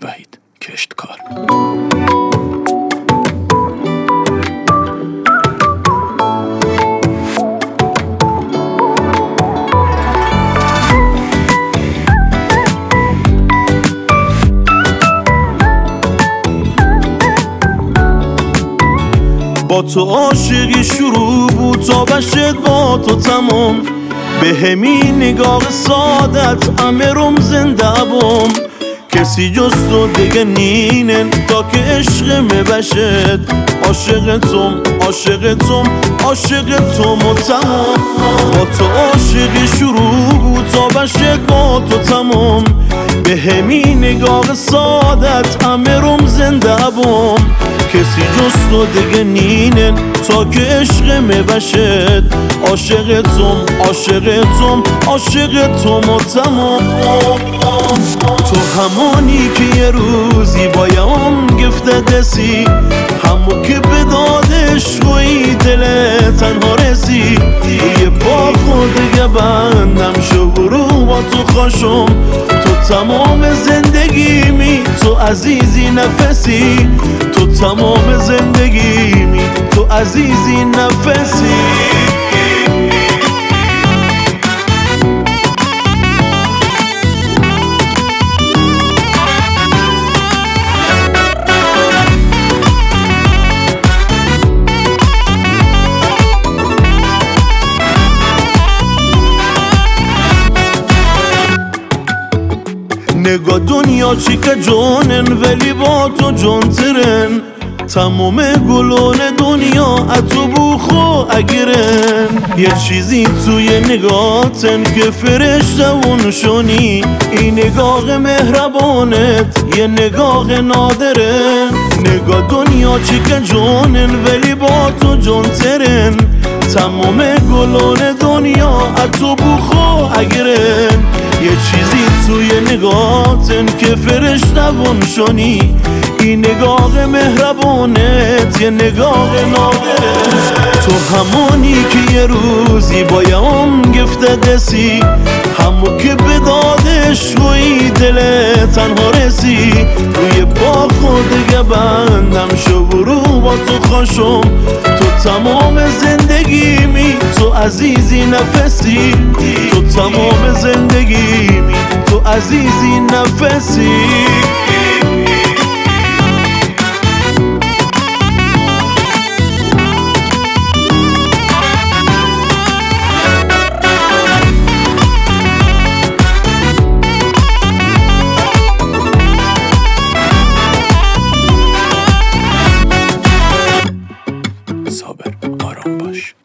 وحید کشتکار. با تو عاشقی شروع بود تا بشه با تو تمام، به همین نگاه سادت امرم زنده بوم. کسی جز تو دیگه نینن تا که عشق بشد، عاشق توم عاشق توم عاشق توم و تمام. با تو عاشقی شروع بود تا بشه با تو تمام، به همین نگاه سادت امرم زنده بوم. کسی جز تو دیگه نینن تا که عشق بشد، عاشق توم عاشق توم عاشق توم و تمام. تو همونی که یه روزی بایم گفته دسی، همو که به دادش خوی دل تنها رسی. یه با خودگه بندم شو برو با تو خوشم، تو تمام زندگیمی تو عزیزی نفسی، تو تمام زندگیمی تو عزیزی نفسی. نگاه دنیا چی که جونن ولی با تو جون ترن، تمام گلون دنیا اتو بوخو اگرن. یه چیزی توی نگاهتن که فرشته و نشونی، این نگاه مهربانت یه نگاه نادرن. نگاه دنیا چی که جونن ولی با تو جون ترن، تمام گلون دنیا اتو بوخو اگرن. یه چیزی توی نگاهتن که فرشته و نشونی، این نگاه مهربانت یه نگاه نادره. تو همونی که یه روزی بایم گفته دسی، همو که به دادش خوی دل تنها رسی. روی با خودگه بندم شو برو با تو خوشم، تو تمام زندگیمی تو عزیزی نفسی، تو تمام زندگیمی تو عزیزی نفسی. صابر آرام باش.